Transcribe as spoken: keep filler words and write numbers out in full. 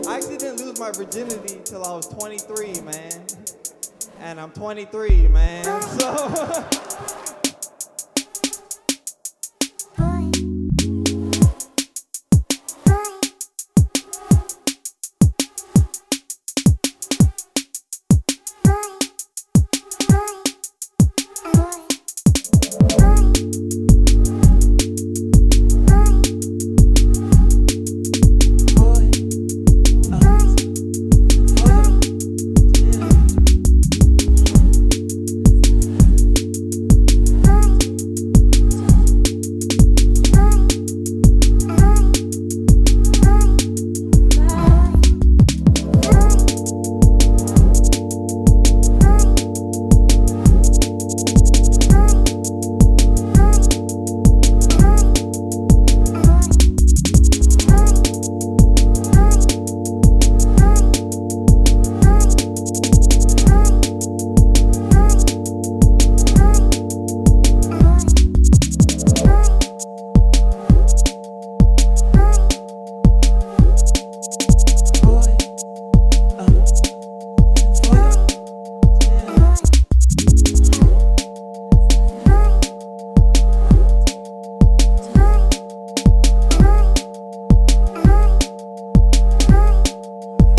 I actually didn't lose my virginity till I was twenty-three, man. And I'm twenty-three, man. So